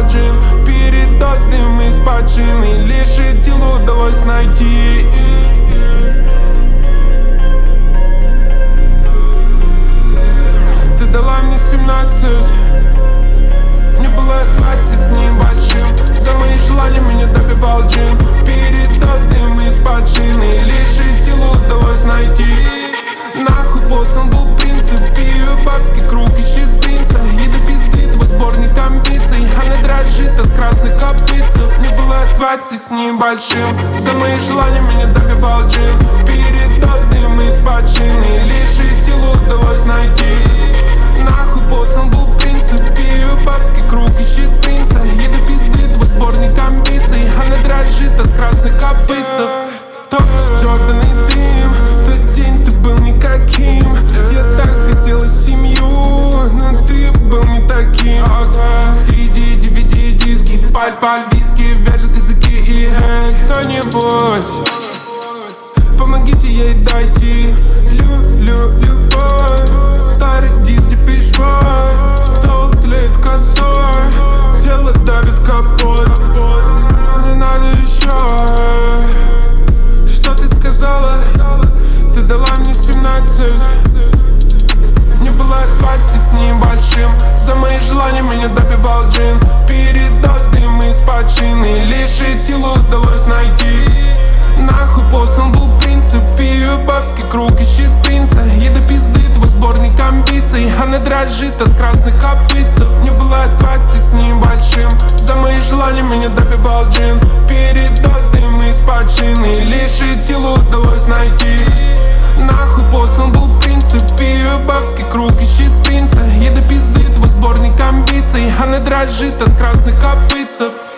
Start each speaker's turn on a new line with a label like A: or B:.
A: допивал джин. Передоз, дым из-под шины, лишь телу удалось найти. Ты дала мне 17, мне было 20 с небольшим. За мои желания меня добивал джин. Передоз, дым из-под шины, лишь телу удалось найти. Нахуй послан был принцип, пью бабский круг, ищет принца. И до пизды твой сборник амбиций, она дрожит от красных копытцев. Мне было 20 с небольшим. За мои желания меня добивал джин. Передоз, дым из-под шины, лишь телу удалось найти. Нахуй послан был принцип, пью бабский круг, ищет принца. И до пизды твой сборник амбиций, она дрожит от красных копытцев. Тот Джордан и дым, в тот день ты был никаким. Я так хотела семью, но ты был не таким. CD, DVD, диски, паль, виски, вяжет языки и кто-нибудь, помогите ей дойти. Любовь, старый диск, Depeche Mode. Стол тлеет косой, тело давит капот. Мне надо еще. Что ты сказала? Ты дала мне 17, мне было 20 с небольшим. За мои желания меня добивал джин. Передоз, дым из-под шины, лишь телу удалось найти. Нахуй послан был принцип, пью бабский круг, ищет принца. И до пизды твой сборник амбиций, она дрожит от красных копытцев. Мне было 20 с небольшим. За мои желания меня добивал джин. Передоз, дым из-под шины, лишь телу удалось найти. Нахуй послан был принцип, пью бабский круг, ищет принца. И до пизды твой сборник амбиций, она дрожит от красных копытцев.